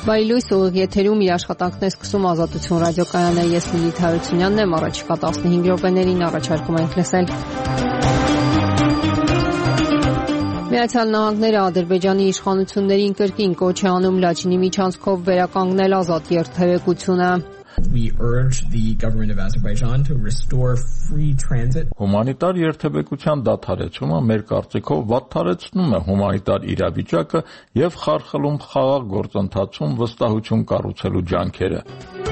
Բարի լույս, ուղիղ եթերում իր աշխատանքն է սկսում Ազատություն ռադիոկայանը, ես Լիլիթ Հարությունյանն եմ, առաջիկա 15 րոպեներին առաջարկում ենք լսել։ Միացյալ Նահանգները Ադրբեջանի իշխանություններին կրկին կոչ է անում Լաչինի միջանցքով վերականգնել ազատ երթևեկությունը։ We urge the government of Azerbaijan to restore free transit. Հումանիտար երթևեկության դադարեցումը մեր կարծիքով վատթարեցնում է հումանիտար իրավիճակը եւ խարխլում խաղաղ գործընթացում վստահություն կառուցելու ջանքերը։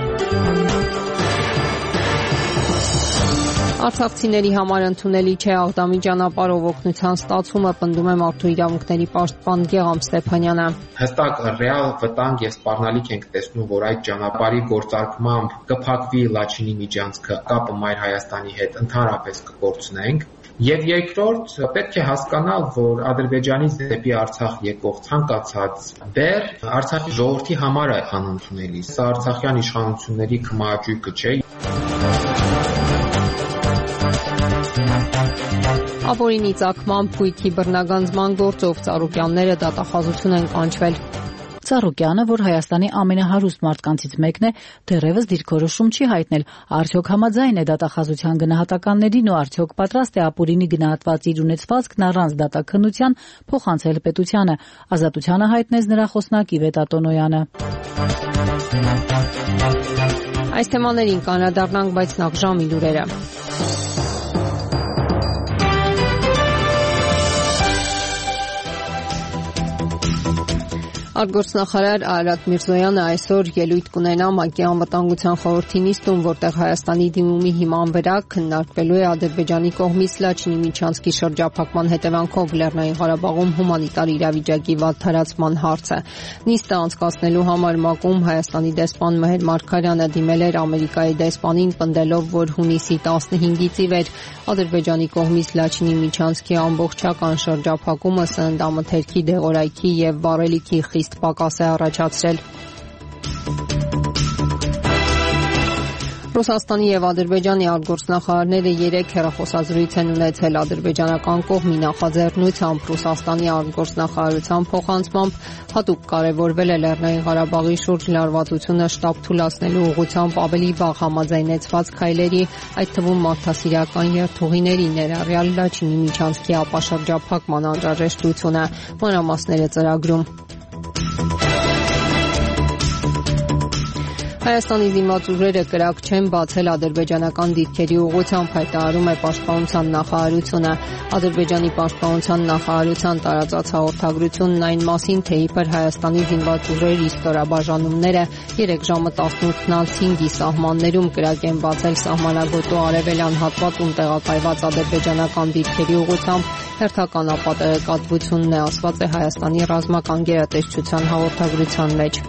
Արցախցիների համար ընդունելի չէ Աղդամի ճանապարհով օգնության ստացումը, պնդում է Մարդու իրավունքների պաշտպան Գեգամ Ստեփանյանը։ Հստակ ռեալ վտանգ եւ սպառնալիք ենք տեսնում, որ այդ ճանապարհի գործարկմամբ կփակվի Լաչինի միջանցքը, կապը Մայր Հայաստանի հետ ընդհանրապես կկորցնենք։ Եվ երկրորդ, պետք է հասկանալ, որ Ադրբեջանից դեպի Արցախ եկող ցանկացած բեռ Արցախի ժողովրդի համար է անընդունելի։ Սա արցախյան իշխանությունների քմահաճույքը չէ։ Ապօրինի ծագմամբ գույքի բռնագանձման գործով Ծառուկյանները դատախազություն են կանչվել։ Ծառուկյանը, որ Հայաստանի ամենահարուստ մարդկանցից մեկն է, դեռևս դիրքորոշում չի հայտնել, արդյոք համաձայն է դատախազության գնահատականներին ու արդյոք պատրաստ է ապօրինի գնահատված իր ունեցվածքն առանց դատաքննության փոխանցել պետությանը։ Ազատությանը հայտնեց նրա խոսնակի Վետատոնոյանը։ Այս թեմաներին կանրադառնանք, բայց նախ ժամի լուրերը։ Արտգործնախարար Արարատ Միրզոյանը այսօր ելույթ կունենա ՄԱԿ-ի անվտանգության խորհրդի նիստում, որտեղ Հայաստանի դիմումի հիման վրա քննարկվելու է Ադրբեջանի կողմից Լաչինի միջանցքի շրջափակման հետևանքով Լեռնային Ղարաբաղում հումանիտար իրավիճակի վատթարացման հարցը։ Նիստը անցկացնելու համար ՄԱԿ-ում Հայաստանի դեսպան Մհեր Մարգարյանը դիմել էր Ամերիկայի դեսպանին, պնդելով, որ հունիսի 15-ից ի վեր Ադրբեջանի կողմից Լաչինի միջանցքի ամբողջական շրջափակումը սննդամթերքի, դեղորայքի եւ վառելիքի խիստ պակաս է առաջացրել։ Ռուսաստանի եւ Ադրբեջանի արտգործնախարարները 3 հեռախոսազրույց են ունեցել ադրբեջանական կողմի նախաձեռնությամբ։ Ռուսաստանի արտգործնախարարության փոխանցմամբ հատուկ կարևորվել է Լեռնային Ղարաբաղի շուրջ լարվածությունը շտապ թուլացնելու ուղղությամբ ավելի վաղ համաձայնեցված քայլերի, այդ թվում մարդասիրական երթուղիների, ներառյալ Լաչինի միջանցքի ապաշրջափակման անհրաժեշտությունը։ Մանրամասները ծրագրում։ Հայաստանի զինված ուժերը կրակ չեն բացել ադրբեջանական դիրքերի ուղղությամբ, հայտարարում է Պաշտպանության նախարարությունը։ Ադրբեջանի Պաշտպանության նախարարության տարածած հաղորդագրությունն այն մասին, թե իբր Հայաստանի զինված ուժերի ստորաբաժանումները 3 ժամը 18:05-ի սահմաններում կրակ են բացել սահմանագոտու արևելյան հատվածում տեղակայված ադրբեջանական դիրքերի ուղղությամբ, հերթական ապատեղեկատվությունն է, ասված է Հայաստանի ռազմական գերատեսչության հաղորդագրության մեջ։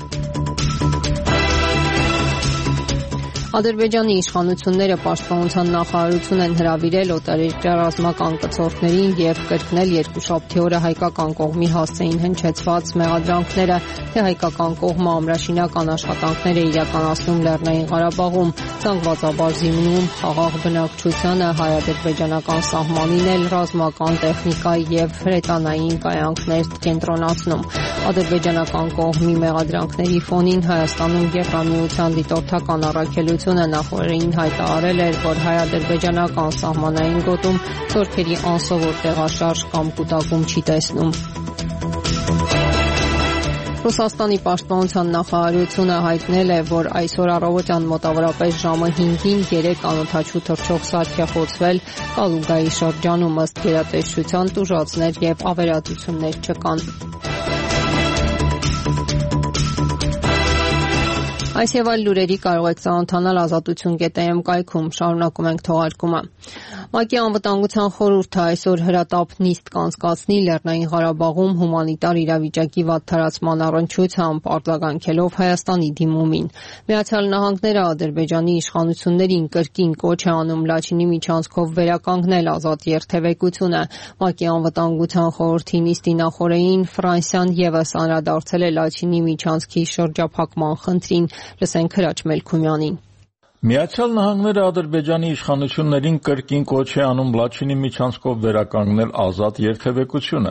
Ադրբեջանի իշխանությունները Պաշտպանության նախարարություն են հրավիրել օտարերկրյա ռազմական կցորդներին եւ կրկնել երկուշաբթի օրը հայկական կողմի հասցեին հնչեցված մեղադրանքները, թե հայկական կողմը ամրաշինական աշխատանքներ է իրականացնում Լեռնային Ղարաբաղում, զանգվածաբար զինվում խաղաղ բնակչությանը, հայ-ադրբեջանական սահմանին էլ ռազմական տեխնիկա եւ հրետանային կայանքներ կենտրոնացնում։ Ադրբեջանական կողմի մեղադրանքների ֆոնին Հայաստանում Եվրամիության դիտորդական առաքելությունը նախորդին հայտարարել էր, որ հայ-ադրբեջանական սահմանային գոտում զորքերի անսովոր տեղաշարժ կամ կուտակում չի տեսնում։ Ռուսաստանի Պաշտպանության նախարարությունը հայտնել է, որ այսօր առավոտյան մոտավորապես ժամը 5-ին 3 անօդաչու թռչող սարք է խոցվել Կալուգայի շրջանում, ըստ գերատեսչության տուժածներ եւ ավերածություններ չկան։ Այս եւ այլ լուրերի կարող եք ծանոթանալ ազատություն.am կայքում, շարունակում ենք թողարկումը։ ՄԱԿ-ի անվտանգության խորհուրդը այսօր հրատապ նիստ կանցկացնի Լեռնային Ղարաբաղում հումանիտար իրավիճակի վատթարացման առնչությամբ, արձագանքելով Հայաստանի դիմումին։ Միացյալ Նահանգները Ադրբեջանի իշխանություններին կրկին կոչ է անում Լաչինի միջանցքով վերականգնել ազատ երթևեկությունը։ ՄԱԿ-ի անվտանգության խորհրդի նիստի նախօրեին Ֆրանսիան եւս անդրադարձել է Լաչինի միջանցքի շրջափակման խնդրին։ Լսենք Հրաչ Մելքումյանին։ Միացյալ Նահանգները Ադրբեջանի իշխանություններին կրկին կոչ է անում Լաչինի միջանցքով վերականգնել ազատ երթևեկությունը։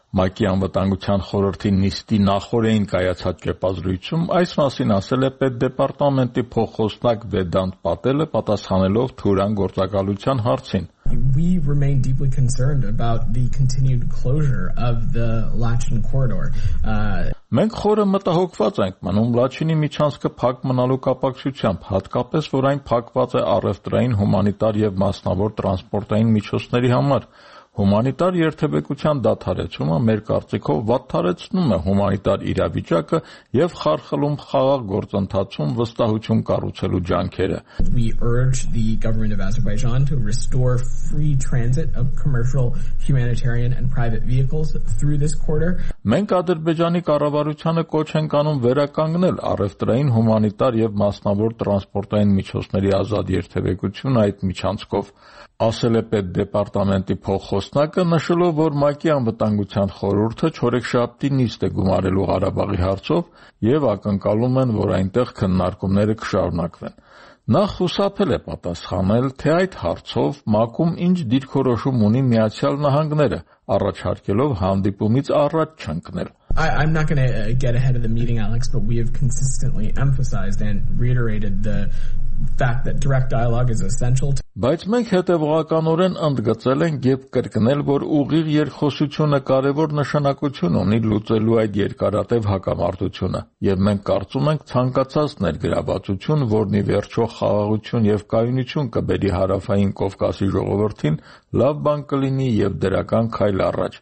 ՄԱԿ-ի անվտանգության խորհրդի նիստի նախօրեին կայացած ճեպազրույցում այս մասին ասել է Պետդեպարտամենտի փոխխոսնակ Վեդանտ Պատելը, պատասխանելով Թուրան գործակալության հարցին. We remain deeply concerned about the continued closure of the Lachin corridor. Մենք խորը մտահոգված ենք մնում Լաչինի միջանցքը փակ մնալու կապակցությամբ, հատկապես որ այն փակված է առևտրային, հումանիտար եւ մասնավոր տրանսպորտային միջոցների համար։ Հումանիտար երթևեկության դադարեցումը մեր կարծիքով վատթարեցնում է հումանիտար իրավիճակը եւ խարխլում խաղաղ գործընթացում վստահություն կառուցելու ջանքերը։ We urge the government of Azerbaijan to restore free transit of commercial, humanitarian and private vehicles through this corridor. Մենք Ադրբեջանի կառավարությանը կոչ ենք անում վերականգնել առևտրային, հումանիտար եւ մասնավոր տրանսպորտային միջոցների ազատ երթևեկությունը այդ միջանցքով, ասել է Պետդեպարտամենտի փոխխոսնակը, նշելով, որ ՄԱԿ-ի անվտանգության խորհուրդը չորեքշաբթի նիստ է գումարելու Ղարաբաղի հարցով եւ ակնկալում են, որ այնտեղ քննարկումները կշարունակվեն։ Նա խուսափել է պատասխանել, թե այդ հարցով ՄԱԿ-ում ինչ դիրքորոշում ունի Միացյալ Նահանգները, առաջարկելով հանդիպումից առաջ չընկնել։ I'm not going to get ahead of the meeting, Alex, but we have consistently emphasized and reiterated the fact that direct dialogue is essential. Բայց մենք հետևողականորեն ընդգծել ենք եւ կրկնել, որ ուղիղ երկխոսությունը կարևոր նշանակություն ունի լուծելու այդ երկարատև հակամարտությունը, եւ մենք կարծում ենք ցանկացած ներգրավվածություն, որն ի վերջո խաղաղություն եւ կայունություն կբերի հարավային Կովկասի ժողովրդին, լավ բան կլինի եւ դրական քայլ առաջ,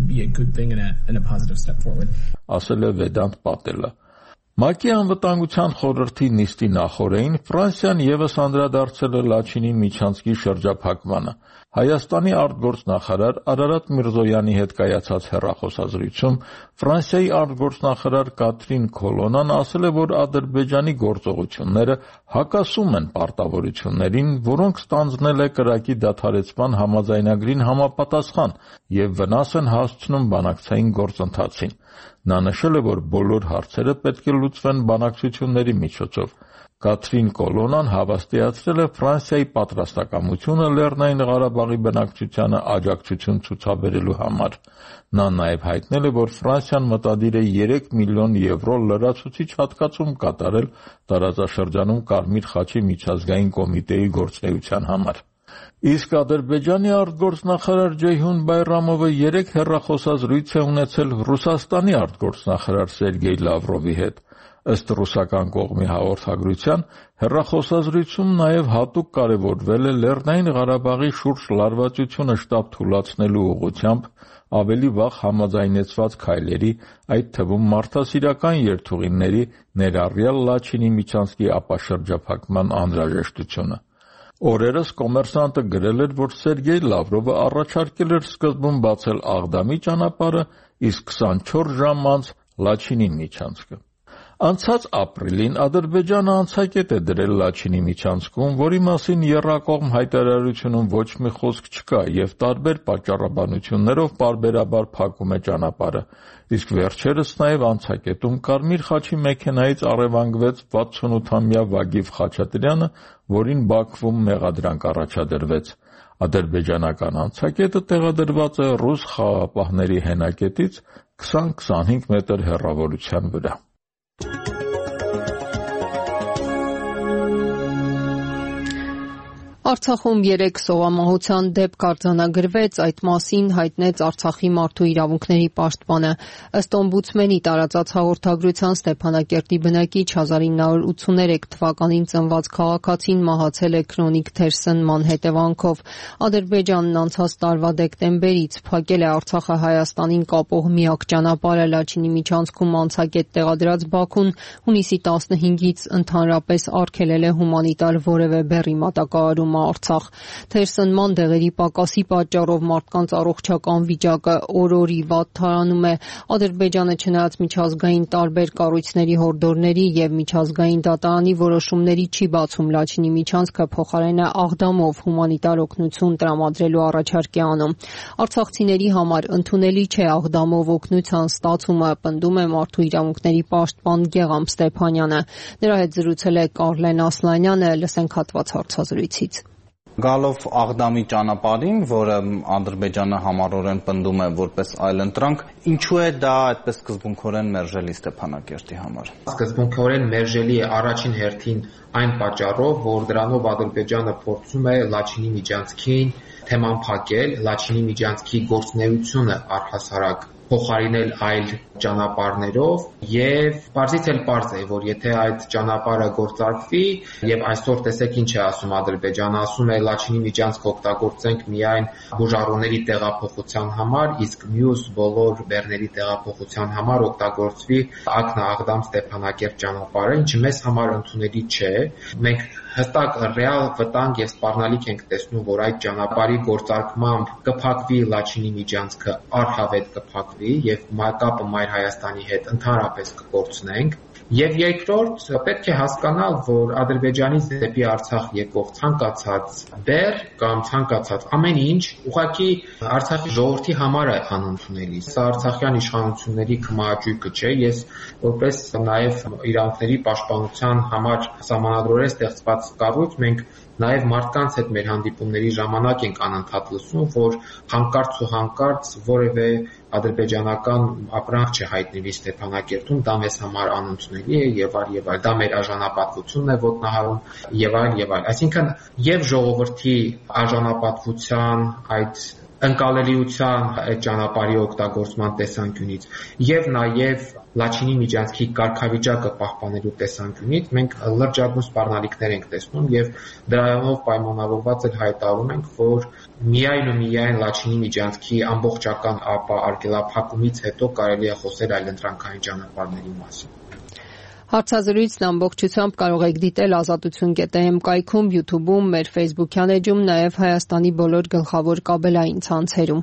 ասել է Վեդանտ Պատելը։ ՄԱԿ-ի անվտանգության խորհրդի նիստի նախօրեին Ֆրանսիան եւս անդրադարձել է Լաչինի միջանցքի շրջափակմանը։ Հայաստանի արտգործնախարար Արարատ Միրզոյանի հետ կայացած հեռախոսազրույցում Ֆրանսիայի արտգործնախարար Կատրին Քոլոնան ասել է, որ Ադրբեջանի գործողությունները հակասում են պարտավորություններին, որոնք ստանձնել է կրակի դադարեցման համաձայնագրին համապատասխան եւ վնաս են հասցնում բանակցային գործընթացին։ Նա նշել է, որ բոլոր հարցերը պետք է լուծվեն բանակցությունների միջոցով։ Կատրին Կոլոնան հավաստիացրել է Ֆրանսիայի պատրաստակամությունը Լեռնային Ղարաբաղի բնակչությանը աջակցություն ցուցաբերելու համար։ Նա նաև հայտնել է, որ Ֆրանսիան մտադիր է 3 միլիոն եվրո լրացուցիչ հատկացում կատարել տարածաշրջանում Կարմիր խաչի միջազգային կոմիտեի գործունեության համար։ Իսկ Ադրբեջանի արտգործնախարար Ջեյհուն Բայրամովը 3 հեռախոսազրույց է ունեցել Ռուսաստանի արտգործնախարար Սերգեյ Լավրովի հետ։ Ըստ ռուսական կողմի հաղորդագրության, հեռախոսազրույցում նաև հատուկ կարևորվել է Լեռնային Ղարաբաղի շուրջ լարվածությունը շտապ թուլացնելու ուղղությամբ ավելի վաղ համաձայնեցված քայլերի, այդ թվում մարդասիրական երթուղիների, ներառյալ Լաչինի միջանցքի ապաշրջափակման անհրաժեշտությունը։ Օրերս Կոմերսանտը գրել էր, որ Սերգեյ Լավրովը առաջարկել էր սկզբում բացել Աղդամի ճանապարհը, իսկ 24 ժամ անց Լաչինի միջանցքը։ Անցած ապրիլին Ադրբեջանը անցակետ է դրել Լաչինի միջանցքում, որի մասին եռակողմ հայտարարությունում ոչ մի խոսք չկա եւ տարբեր պատճառաբանություններով պարբերաբար փակում է ճանապարհը։ Իսկ վերջերս նաեւ անցակետում Կարմիր խաչի մեքենայից առևանգվեց 68-ամյա Վագիվ Խաչատրյանը, որին Բաքվում մեղադրանք առաջադրվեց։ Ադրբեջանական անցակետը տեղադրված է ռուս խաղաղապահների հենակետից 20-25 մետր հեռավորության վրա։ Արցախում 3 սովամահության դեպք արձանագրվեց, այդ մասին հայտնեց Արցախի մարդու իրավունքների պաշտպանը։ Ըստ օմբուդսմենի տարածած հաղորդագրության Ստեփանակերտի բնակիչ 1983 թվականին ծնված քաղաքացին մահացել է քրոնիկ թերսնման հետևանքով։ Ադրբեջանն անցած տարվա դեկտեմբերից փակել է Արցախը Հայաստանին կապող միակ ճանապարհը Լաչինի միջանցքում անցակետ տեղադրած Բաքուն հունիսի 15-ից ընդհանրապես արգելել է հումանիտար որևէ բեռի մատակարարում Արցախ։ Թերսնման դեղերի պակասի պատճառով մարդկանց առողջական վիճակը օր-օրի վատթարանում է։ Ադրբեջանը չնայած միջազգային տարբեր կառույցների հորդորների եւ միջազգային դատարանի որոշումների չի բացում Լաչինի միջանցքը, փոխարենը Աղդամով հումանիտար օգնություն տրամադրելու առաջարկ է անում։ Արցախցիների համար ընդունելի չէ Աղդամով օգնության ստացումը, պնդում է մարդու իրավունքների պաշտպան Գեգամ Ստեփանյանը։ Նրա հետ զրուցել է Կարլեն Ասլանյանը, լսենք հատված հարցազրույցից։ Գալով Աղդամի ճանապարհին, որը Ադրբեջանը համառորեն պնդում է որպես այլընտրանք, ինչու է դա այդպես սկզբունքորեն մերժելի Ստեփանակերտի համար։ Սկզբունքորեն մերժելի է առաջին հերթին այն պատճառով, որ դրանով Ադրբեջանը փորձում է Լաչինի միջանցքին թեման փակել, Լաչինի միջանցքի գործունեությունը առհասարակ փոխարինել այլ ճանապարհներով եւ բարձից էլ բարձ է, որ եթե այդ ճանապարհը գործարկվի եւ այսօր տեսեք ինչ է ասում Ադրբեջանը, ասում է Լաչինի միջանցք օգտագործենք միայն բուժառուների տեղափոխության համար, իսկ մյուս բոլոր բեռների տեղափոխության համար օգտագործվի Ակնա-Աղդամ Ստեփանակերտ ճանապարհը, ինչը մեզ համար ընդունելի չէ։ Մենք հստակ ռեալ վտանգ եւ սպառնալիք ենք տեսնում, որ այդ ճանապարհի գործարկմամբ կփակվի Լաչինի միջանցքը, առհավետ կփակվի եւ կապը Մայր Հայաստանի հետ ընդհանրապես կկորցնենք։ Եվ երկրորդ, պետք է հասկանալ, որ Ադրբեջանից դեպի Արցախ եկող ցանկացած բեռ կամ ցանկացած ամեն ինչ ուղղակի Արցախի ժողովրդի համար է անընդունելի։ Սա արցախյան իշխանությունների կմահաճույքը չէ։ Ես որպես նաև իրավունքների պաշտպանության համար սահմանադրորեն ստեղծված կառույց մենք նաև մարդկանց հետ մեր հանդիպումների ժամանակ ենք անընդհատ լսում, որ հանկարծ ու հանկարծ որևէ ադրբեջանական ապրանք չհայտնվի Ստեփանակերտում, դա մեզ համար անընդունելի է եւ այլ։ Դա մեր արժանապատվությունն է ոտնահարում եւ այլ։ Այսինքն եւ ժողովրդի արժանապատվության այդ ընկալելիության այդ ճանապարհի օգտագործման տեսանկյունից եւ նաեւ Լաչինի միջանցքի կարգավիճակը պահպանելու տեսանկյունից մենք լրջագույն սպառնալիքներ ենք տեսնում եւ դրանով պայմանավորված էլ հայտարարում ենք, որ միայն ու միայն Լաչինի միջանցքի ամբողջական արգելափակումից հետո կարելի է խոսել այլընտրանքային ճանապարհների մասին։ Հարցազրույցն ամբողջությամբ կարող եք դիտել ազատություն.am կայքում, YouTube-ում, մեր Facebook-յան էջում, նաև Հայաստանի բոլոր գլխավոր կաբելային ցանցերում։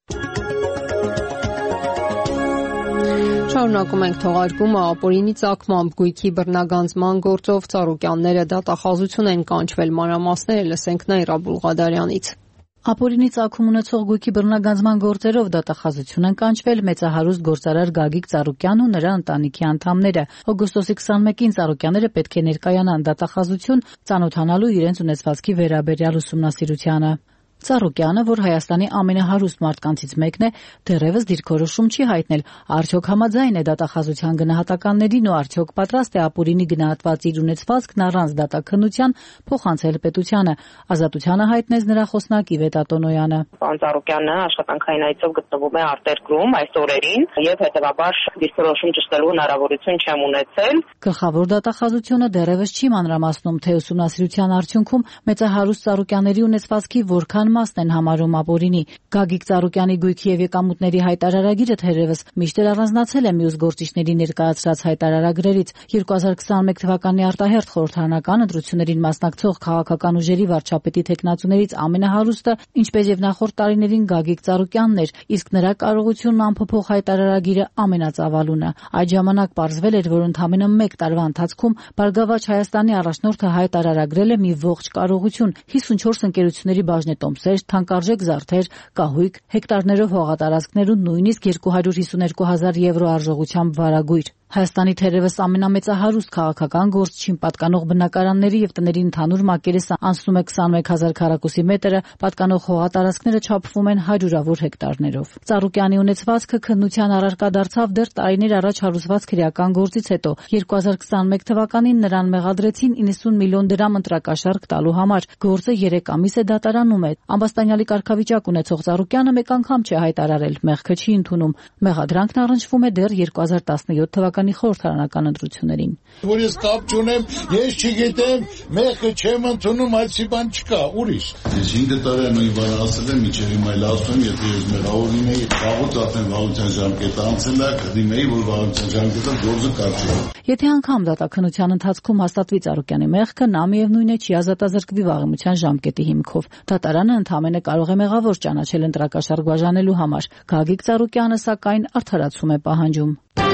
Շարունակում ենք թողարկումը ապօրինի ծագմամբ գույքի բռնագանձման գործով Ծառուկյանները դատախազություն են կանչվել, մանրամասները լսենք Նաիրա Բուլղադարյանից։ Ապօրինի ծագում ունեցող գույքի բռնագանձման գործերով դատախազություն են կանչվել մեծահարուստ գործարար Գագիկ Ծառուկյանն ու նրա ընտանիքի անդամները։ Օգոստոսի 21-ին Ծառուկյանները պետք է ներկայանան դատախազություն ծանոթանալու իրենց ունեցվածքի վերաբերյալ ուսումնասիրությանը։ Ծառուկյանը, որ Հայաստանի ամենահարուստ մարդկանցից մեկն է, դեռևս դիրքորոշում չի հայտնել, արդյոք համաձայն է դատախազության գնահատականներին ու արդյոք պատրաստ է ապօրինի գնահատված իր ունեցվածքն առանց դատաքննության փոխանցել պետությանը։ Ազատությանը հայտնեց նրա խոսնակ Իվետ Ատոնոյանը։ Պարոն Ծառուկյանը աշխատանքային այցով գտնվում է արտերկրում այս օրերին եւ հետեւաբար դիրքորոշում ճշտելու հնարավորություն չեմ ունեցել։ Գլխավոր դատախազությունը դեռևս չի մանրամասնում, թե ուսումնասիրության արդյունքում մեծահարուստ Ծառուկյանների ունեցվածքի որքան մասն են համարում ապօրինի։ Գագիկ Ծառուկյանի գույքի եւ եկամուտների հայտարարագիրը թերևս միշտ առանձնացել է մյուս գործիչների ներկայացրած հայտարարագրերից։ 2021 թվականի արտահերթ խորհրդարանական ընտրություններին մասնակցող քաղաքական ուժերի վարչապետի թեկնածուներից ամենահարուստը, ինչպես եւ նախորդ տարիներին Գագիկ Ծառուկյանն էր, իսկ նրա կարողությունն անփոփոխ հայտարարագիրը ամենածավալունը։ Այդ ժամանակ պարզվել էր, որ ընդամենը 1 տարվա ընթացքում Բարգավաճ Հայաստանի առաջնորդը հայտարարագրել է մի ողջ կարողություն 54 ընկերությունների բաժնետոմսեր, թանկարժեք զարդեր, կահույք, հեկտարներով հողատարածքներ ու նույնիսկ 252,000 եվրո արժողությամբ վարագույր։ Հայաստանի թերևս ամենամեծահարուստ քաղաքական գործչին պատկանող բնակարանների եւ տների ընդհանուր մակերեսը անցնում է 21,000 քառակուսի մետրը, պատկանող հողատարածքները չափվում են հարյուրավոր հեկտարներով։ Ծառուկյանի ունեցվածքը քննության առարկա դարձավ դեռ տարիներ առաջ հարուցված քրեական գործից հետո։ 2021 թվականին նրան մեղադրեցին 90 միլիոն դրամ ընտրակաշառք տալու համար։ Գործը 3 ամիս է դատարանում է։ Ամբաստանյալի կարգավիճակ ունեցող Ծառուկյանը մեկ անգամ չի հայտարարել, մեղքը չի ընդունում։ Մեղադրանքն առնչվում է դեռ 2017 թվականի խորհրդարանական ընտրություններին։ Որ ես կապ չունեմ, ես չգիտեմ, մեղքը չեմ ընդունում, այդպիսի բան չկա, ուրիշ։ Ես 5 տարի նույն բանը ասել եմ, մինչև հիմա էլ ասում եմ, եթե ես մեղավոր լինեի, վաղուց արդեն վաղության ժամկետը անցել է, կդիմեի, որ վաղության ժամկետը գործը կարճի։ Եթե անգամ դատաքննության ընթացքում հաստատվի Ծառուկյանի մեղքը, նա միևնույն է չի ազատազրկվի վաղեմության ժամկետի հիմքով։ Դատարանը ընդհանրապես կարող է մեղավոր ճանաչել ընտրակաշառք բաժանելու համար։ Գագիկ Ծառուկյանը սակայն արդարացում է պահանջում։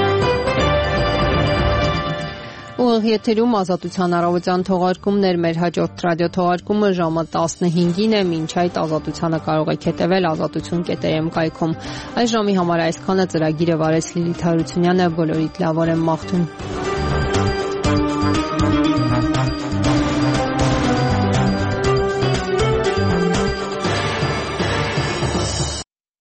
Ուղիղ եթերում Ազատության առավոտյան թողարկումներ, մեր հաջորդ ռադիոթողարկումը ժամը 15-ին է, մինչ այդ Ազատությանը կարող եք հետևել azatutun.am կայքում։ Այս ժամի համար այսքանը, ծրագիրը վարեց Լիլիթ Հարությունյանը, բոլորիդ լավ օրեմ մաղթում։